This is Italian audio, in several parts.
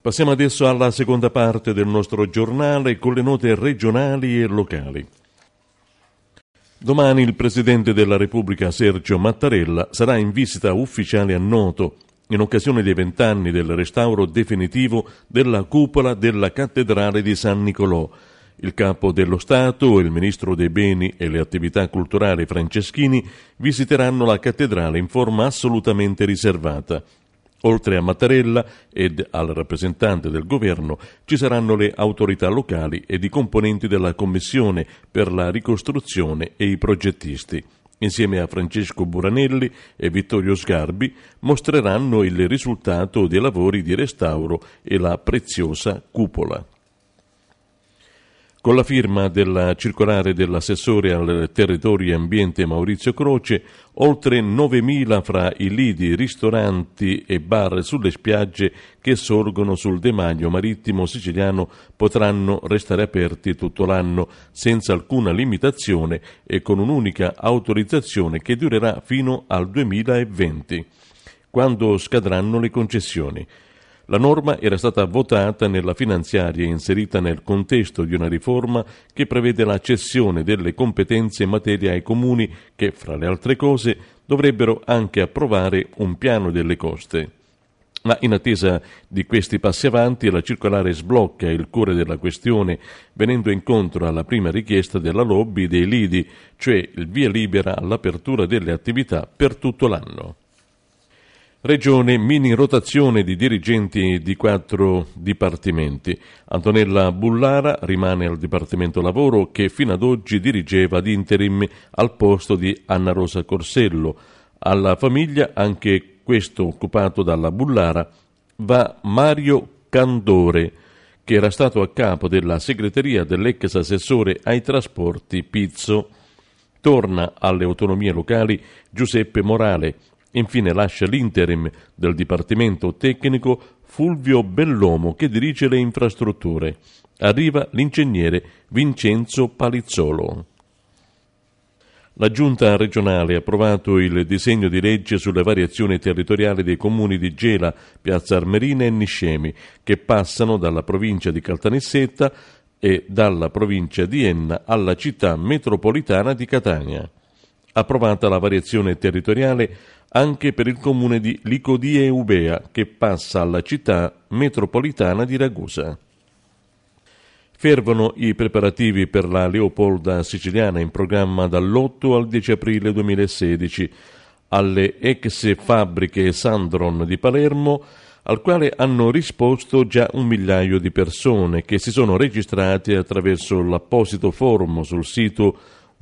Passiamo adesso alla seconda parte del nostro giornale con le note regionali e locali. Domani il Presidente della Repubblica Sergio Mattarella sarà in visita ufficiale a Noto in occasione dei 20 anni del restauro definitivo della cupola della Cattedrale di San Nicolò. Il Capo dello Stato e il Ministro dei Beni e le Attività Culturali Franceschini visiteranno la cattedrale in forma assolutamente riservata. Oltre a Mattarella ed al rappresentante del governo ci saranno le autorità locali ed i componenti della Commissione per la ricostruzione e i progettisti. Insieme a Francesco Buranelli e Vittorio Sgarbi mostreranno il risultato dei lavori di restauro e la preziosa cupola. Con la firma della circolare dell'assessore al territorio e ambiente Maurizio Croce, oltre 9.000 fra i lidi, ristoranti e bar sulle spiagge che sorgono sul demanio marittimo siciliano potranno restare aperti tutto l'anno, senza alcuna limitazione e con un'unica autorizzazione che durerà fino al 2020, quando scadranno le concessioni. La norma era stata votata nella finanziaria inserita nel contesto di una riforma che prevede la cessione delle competenze in materia ai comuni che, fra le altre cose, dovrebbero anche approvare un piano delle coste. Ma in attesa di questi passi avanti, la circolare sblocca il cuore della questione, venendo incontro alla prima richiesta della lobby dei lidi, cioè il via libera all'apertura delle attività per tutto l'anno. Regione, mini rotazione di dirigenti di 4 dipartimenti. Antonella Bullara rimane al Dipartimento Lavoro che fino ad oggi dirigeva ad interim al posto di Anna Rosa Corsello. Alla famiglia, anche questo occupato dalla Bullara, va Mario Candore, che era stato a capo della segreteria dell'ex assessore ai trasporti Pizzo. Torna alle autonomie locali Giuseppe Morale. Infine lascia l'interim del Dipartimento Tecnico Fulvio Bellomo che dirige le infrastrutture. Arriva l'ingegnere Vincenzo Palizzolo. La Giunta regionale ha approvato il disegno di legge sulle variazioni territoriali dei comuni di Gela, Piazza Armerina e Niscemi, che passano dalla provincia di Caltanissetta e dalla provincia di Enna alla città metropolitana di Catania. Approvata la variazione territoriale anche per il comune di Licodia Eubea, che passa alla città metropolitana di Ragusa. Fervono i preparativi per la Leopolda siciliana in programma dall'8 al 10 aprile 2016 alle ex fabbriche Sandron di Palermo, al quale hanno risposto già 1 migliaio di persone che si sono registrate attraverso l'apposito forum sul sito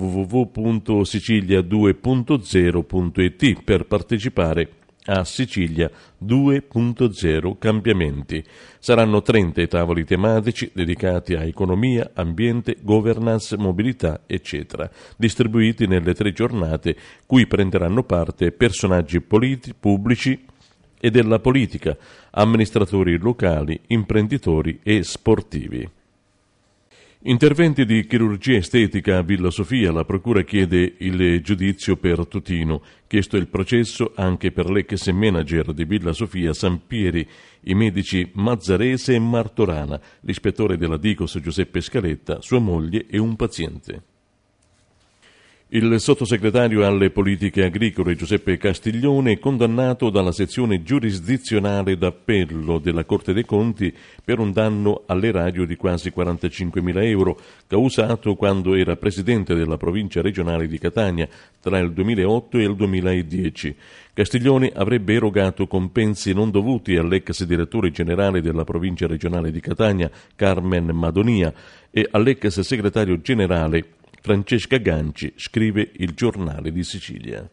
www.sicilia2.0.it per partecipare a Sicilia 2.0 Cambiamenti. Saranno 30 i tavoli tematici dedicati a economia, ambiente, governance, mobilità, eccetera, distribuiti nelle 3 giornate cui prenderanno parte personaggi pubblici e della politica, amministratori locali, imprenditori e sportivi. Interventi di chirurgia estetica a Villa Sofia. La procura chiede il giudizio per Tutino. Chiesto il processo anche per l'ex manager di Villa Sofia Sampieri, i medici Mazzarese e Martorana, l'ispettore della Digos Giuseppe Scaletta, sua moglie e un paziente. Il sottosegretario alle politiche agricole Giuseppe Castiglione è condannato dalla sezione giurisdizionale d'appello della Corte dei Conti per un danno all'erario di quasi 45.000 euro causato quando era presidente della provincia regionale di Catania tra il 2008 e il 2010. Castiglione avrebbe erogato compensi non dovuti all'ex direttore generale della provincia regionale di Catania Carmen Madonia e all'ex segretario generale Francesca Ganci, scrive il Giornale di Sicilia.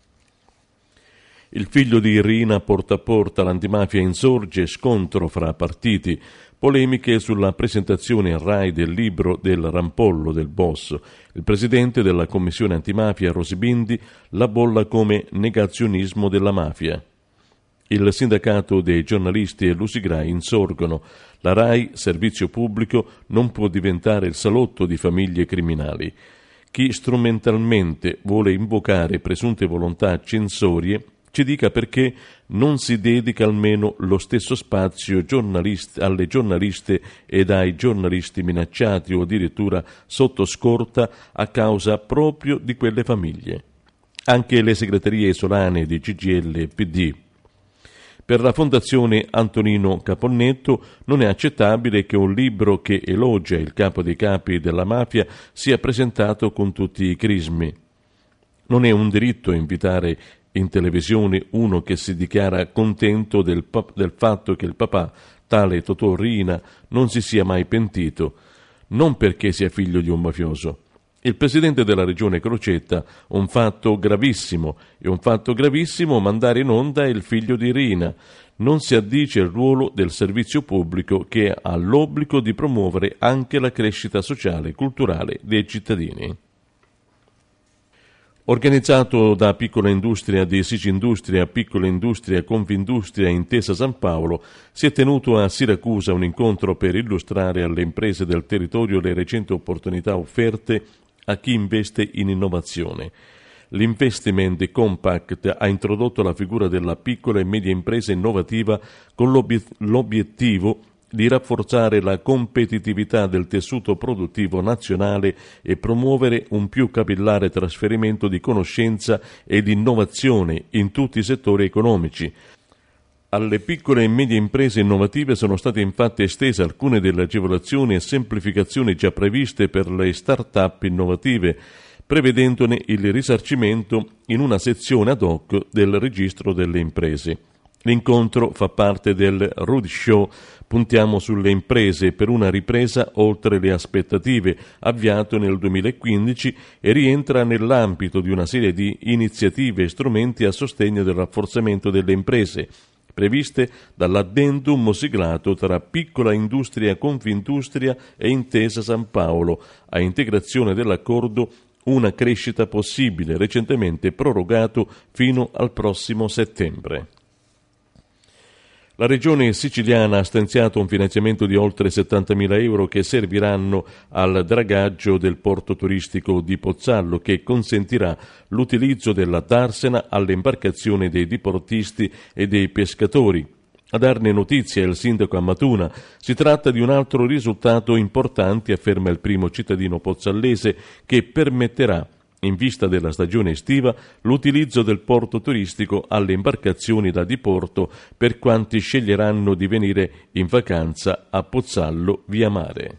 Il figlio di Rina porta a porta, l'antimafia insorge, scontro fra partiti, polemiche sulla presentazione in Rai del libro del Rampollo del Boss. Il presidente della commissione antimafia Rosi Bindi la bolla come negazionismo della mafia. Il sindacato dei giornalisti e l'Usigrai insorgono. La RAI, servizio pubblico, non può diventare il salotto di famiglie criminali. Chi strumentalmente vuole invocare presunte volontà censorie ci dica perché non si dedica almeno lo stesso spazio alle giornaliste ed ai giornalisti minacciati o addirittura sotto scorta a causa proprio di quelle famiglie. Anche le segreterie isolane di CGIL e PD. Per la Fondazione Antonino Caponnetto non è accettabile che un libro che elogia il capo dei capi della mafia sia presentato con tutti i crismi. Non è un diritto invitare in televisione uno che si dichiara contento del fatto che il papà, tale Totò Riina, non si sia mai pentito, non perché sia figlio di un mafioso. Il presidente della regione Crocetta, un fatto gravissimo mandare in onda il figlio di Riina. Non si addice il ruolo del servizio pubblico che ha l'obbligo di promuovere anche la crescita sociale e culturale dei cittadini. Organizzato da Piccola Industria di Sicindustria, Piccola Industria Confindustria Intesa San Paolo, si è tenuto a Siracusa un incontro per illustrare alle imprese del territorio le recenti opportunità offerte a chi investe in innovazione. L'Investment Compact ha introdotto la figura della piccola e media impresa innovativa con l'obiettivo di rafforzare la competitività del tessuto produttivo nazionale e promuovere un più capillare trasferimento di conoscenza e di innovazione in tutti i settori economici. Alle piccole e medie imprese innovative sono state infatti estese alcune delle agevolazioni e semplificazioni già previste per le start-up innovative, prevedendone il risarcimento in una sezione ad hoc del registro delle imprese. L'incontro fa parte del Roadshow Puntiamo sulle imprese per una ripresa oltre le aspettative, avviato nel 2015 e rientra nell'ambito di una serie di iniziative e strumenti a sostegno del rafforzamento delle imprese, previste dall'addendum siglato tra Piccola Industria Confindustria e Intesa San Paolo, a integrazione dell'accordo Una crescita possibile, recentemente prorogato fino al prossimo settembre. La Regione siciliana ha stanziato un finanziamento di oltre 70.000 euro che serviranno al dragaggio del porto turistico di Pozzallo, che consentirà l'utilizzo della darsena alle imbarcazioni dei diportisti e dei pescatori. A darne notizia il sindaco Ammatuna. Si tratta di un altro risultato importante, afferma il primo cittadino pozzallese, che permetterà, in vista della stagione estiva, l'utilizzo del porto turistico alle imbarcazioni da diporto per quanti sceglieranno di venire in vacanza a Pozzallo via mare.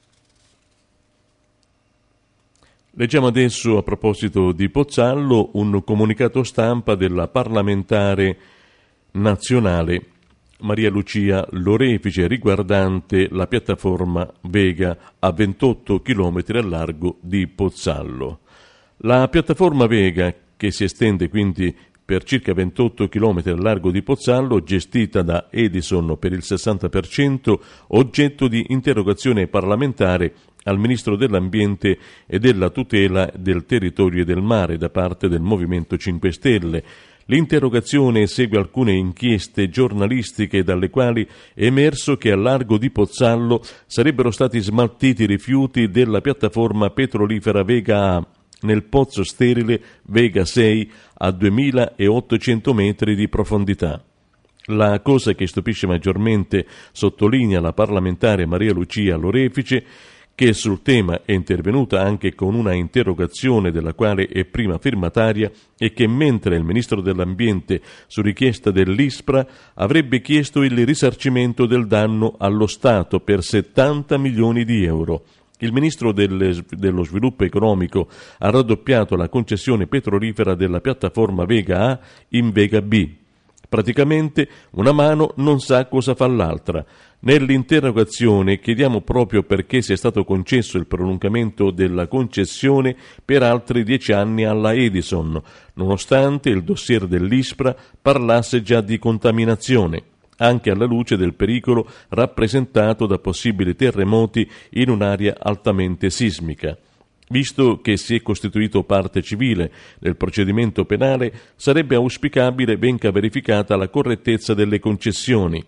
Leggiamo adesso, a proposito di Pozzallo, un comunicato stampa della parlamentare nazionale Maria Lucia Lorefice riguardante la piattaforma Vega a 28 km al largo di Pozzallo. La piattaforma Vega, che si estende quindi per circa 28 km al largo di Pozzallo, gestita da Edison per il 60%, oggetto di interrogazione parlamentare al Ministro dell'Ambiente e della Tutela del Territorio e del Mare da parte del Movimento 5 Stelle. L'interrogazione segue alcune inchieste giornalistiche dalle quali è emerso che al largo di Pozzallo sarebbero stati smaltiti rifiuti della piattaforma petrolifera Vega A nel pozzo sterile Vega 6 a 2.800 metri di profondità. La cosa che stupisce maggiormente, sottolinea la parlamentare Maria Lucia Lorefice, che sul tema è intervenuta anche con una interrogazione della quale è prima firmataria, e che mentre il Ministro dell'Ambiente, su richiesta dell'ISPRA, avrebbe chiesto il risarcimento del danno allo Stato per 70 milioni di euro, il Ministro dello Sviluppo Economico ha raddoppiato la concessione petrolifera della piattaforma Vega A in Vega B. Praticamente una mano non sa cosa fa l'altra. Nell'interrogazione chiediamo proprio perché sia stato concesso il prolungamento della concessione per altri 10 anni alla Edison, nonostante il dossier dell'ISPRA parlasse già di contaminazione, anche alla luce del pericolo rappresentato da possibili terremoti in un'area altamente sismica. Visto che si è costituito parte civile nel procedimento penale, sarebbe auspicabile venga verificata la correttezza delle concessioni.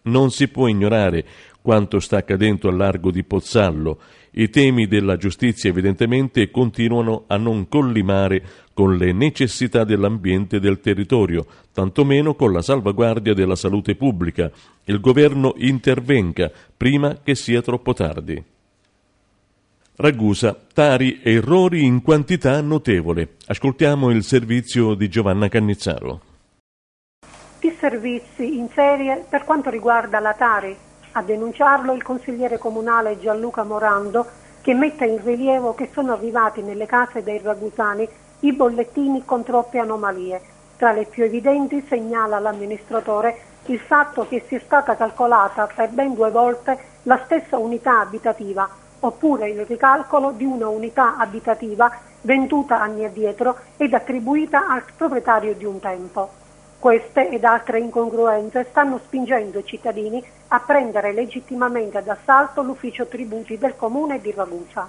Non si può ignorare quanto sta accadendo al largo di Pozzallo. I temi della giustizia evidentemente continuano a non collimare con le necessità dell'ambiente e del territorio, tantomeno con la salvaguardia della salute pubblica. Il governo intervenga prima che sia troppo tardi. Ragusa, tari e errori in quantità notevole. Ascoltiamo il servizio di Giovanna Cannizzaro. Disservizi in serie per quanto riguarda la Tari. A denunciarlo il consigliere comunale Gianluca Morando, che mette in rilievo che sono arrivati nelle case dei ragusani i bollettini con troppe anomalie. Tra le più evidenti, segnala l'amministratore, il fatto che sia stata calcolata per ben 2 volte la stessa unità abitativa, oppure il ricalcolo di una unità abitativa venduta anni addietro ed attribuita al proprietario di un tempo. Queste ed altre incongruenze stanno spingendo i cittadini a prendere legittimamente d'assalto l'ufficio tributi del comune di Ragusa.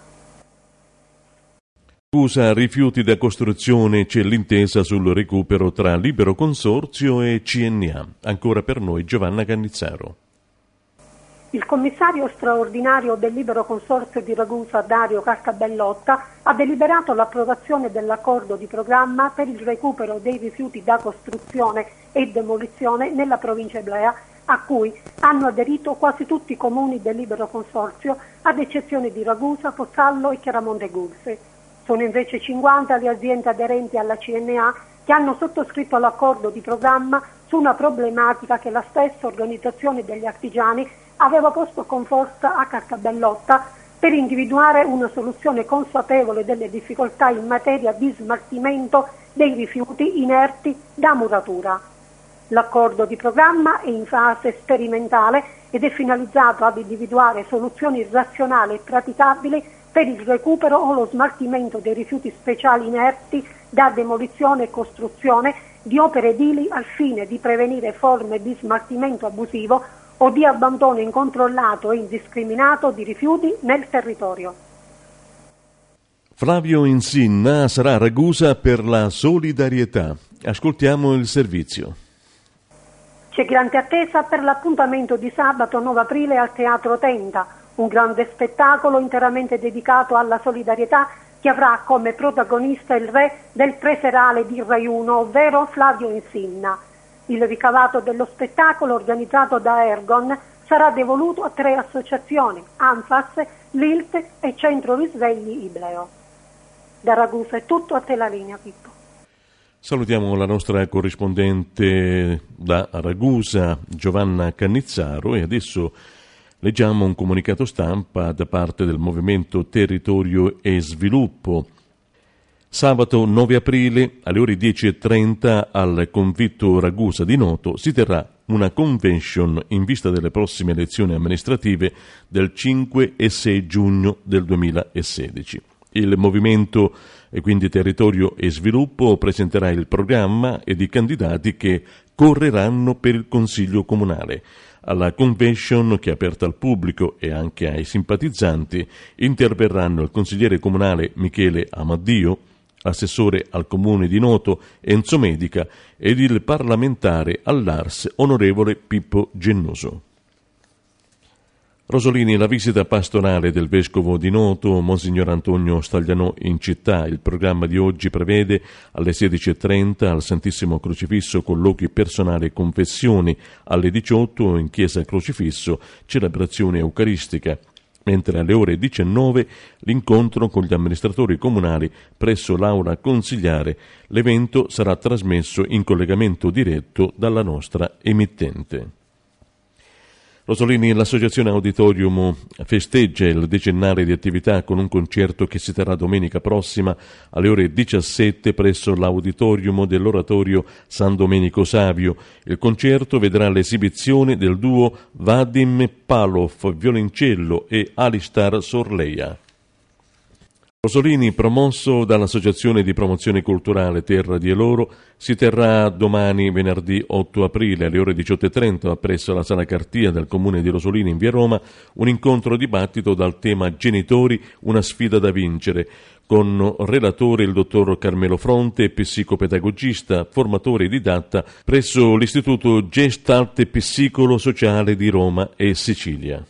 Ragusa rifiuti da costruzione, c'è l'intesa sul recupero tra Libero Consorzio e CNA. Ancora per noi Giovanna Cannizzaro. Il commissario straordinario del Libero Consorzio di Ragusa, Dario Carcabellotta, ha deliberato l'approvazione dell'accordo di programma per il recupero dei rifiuti da costruzione e demolizione nella provincia eblea, a cui hanno aderito quasi tutti i comuni del Libero Consorzio, ad eccezione di Ragusa, Pozzallo e Chiaramonte Gulfi. Sono invece 50 le aziende aderenti alla CNA che hanno sottoscritto l'accordo di programma su una problematica che la stessa organizzazione degli artigiani aveva posto con forza a Carcabellotta per individuare una soluzione consapevole delle difficoltà in materia di smaltimento dei rifiuti inerti da muratura. L'accordo di programma è in fase sperimentale ed è finalizzato ad individuare soluzioni razionali e praticabili per il recupero o lo smaltimento dei rifiuti speciali inerti da demolizione e costruzione di opere edili al fine di prevenire forme di smaltimento abusivo o di abbandono incontrollato e indiscriminato di rifiuti nel territorio. Flavio Insinna sarà a Ragusa per la solidarietà. Ascoltiamo il servizio. C'è grande attesa per l'appuntamento di sabato 9 aprile al Teatro Tenda, un grande spettacolo interamente dedicato alla solidarietà che avrà come protagonista il re del preserale di Rai 1, ovvero Flavio Insinna. Il ricavato dello spettacolo, organizzato da Ergon, sarà devoluto a 3 associazioni, ANFAS, l'ILT e Centro Risvegli Ibleo. Da Ragusa è tutto, a te la linea, Pippo. Salutiamo la nostra corrispondente da Ragusa, Giovanna Cannizzaro, e adesso leggiamo un comunicato stampa da parte del Movimento Territorio e Sviluppo. Sabato 9 aprile alle ore 10:30 al Convitto Ragusa di Noto si terrà una convention in vista delle prossime elezioni amministrative del 5 e 6 giugno del 2016. Il Movimento e quindi Territorio e Sviluppo presenterà il programma ed i candidati che correranno per il Consiglio Comunale. Alla convention, che è aperta al pubblico e anche ai simpatizzanti, interverranno il consigliere comunale Michele Amaddio, l'assessore al Comune di Noto Enzo Medica ed il parlamentare all'Ars onorevole Pippo Gennoso. Rosolini, la visita pastorale del vescovo di Noto, Monsignor Antonio Staglianò, in città. Il programma di oggi prevede alle 16:30 al Santissimo Crocifisso colloqui personali e confessioni, alle 18 in chiesa Crocifisso celebrazione eucaristica, mentre alle ore 19 l'incontro con gli amministratori comunali presso l'aula consiliare. L'evento sarà trasmesso in collegamento diretto dalla nostra emittente. Rosolini, l'associazione Auditorium festeggia il decennale di attività con un concerto che si terrà domenica prossima alle ore 17 presso l'Auditorium dell'Oratorio San Domenico Savio. Il concerto vedrà l'esibizione del duo Vadim Palov, violoncello, e Alistar Sorleia. Rosolini, promosso dall'Associazione di Promozione Culturale Terra di Eloro, si terrà domani, venerdì 8 aprile, alle ore 18:30 presso la Sala Cartia del Comune di Rosolini in via Roma, un incontro dibattito dal tema Genitori, una sfida da vincere, con relatore il dottor Carmelo Fronte, psicopedagogista, formatore e didatta presso l'Istituto Gestalt e Psicolo-Sociale di Roma e Sicilia.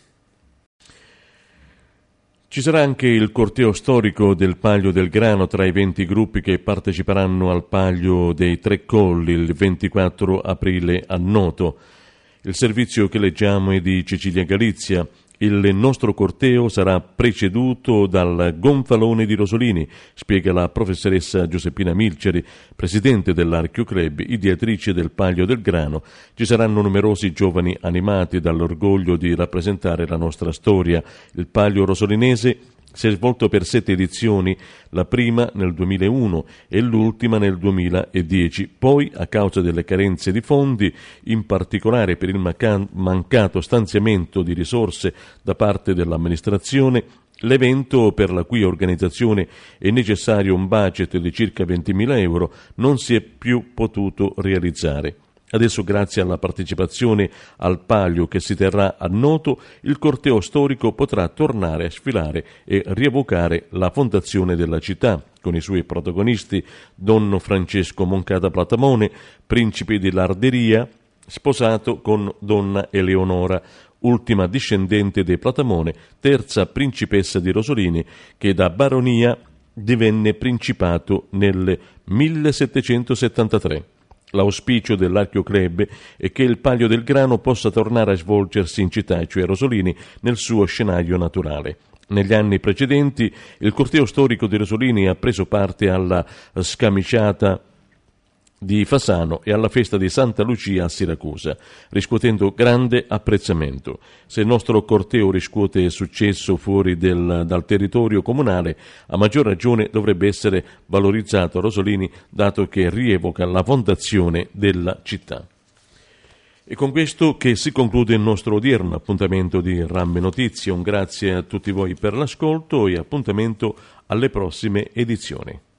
Ci sarà anche il corteo storico del Palio del Grano tra i 20 gruppi che parteciperanno al Palio dei Tre Colli il 24 aprile a Noto. Il servizio che leggiamo è di Cecilia Galizia. Il nostro corteo sarà preceduto dal Gonfalone di Rosolini, spiega la professoressa Giuseppina Milceri, presidente dell'Archio Club, ideatrice del Palio del Grano. Ci saranno numerosi giovani animati dall'orgoglio di rappresentare la nostra storia. Il Palio rosolinese si è svolto per 7 edizioni, la prima nel 2001 e l'ultima nel 2010. Poi, a causa delle carenze di fondi, in particolare per il mancato stanziamento di risorse da parte dell'amministrazione, l'evento, per la cui organizzazione è necessario un budget di circa 20.000 euro, non si è più potuto realizzare. Adesso, grazie alla partecipazione al Palio che si terrà a Noto, il corteo storico potrà tornare a sfilare e rievocare la fondazione della città, con i suoi protagonisti Don Francesco Moncada Platamone, principe di Larderia, sposato con Donna Eleonora, ultima discendente dei Platamone, terza principessa di Rosolini, che da baronia divenne principato nel 1773. L'auspicio dell'Archio Club è che il Palio del Grano possa tornare a svolgersi in città, cioè Rosolini, nel suo scenario naturale. Negli anni precedenti il corteo storico di Rosolini ha preso parte alla scamiciata di Fasano e alla festa di Santa Lucia a Siracusa, riscuotendo grande apprezzamento. Se il nostro corteo riscuote successo fuori dal territorio comunale, a maggior ragione dovrebbe essere valorizzato Rosolini, dato che rievoca la fondazione della città. E con questo che si conclude il nostro odierno appuntamento di Ramme Notizie. Un grazie a tutti voi per l'ascolto e appuntamento alle prossime edizioni.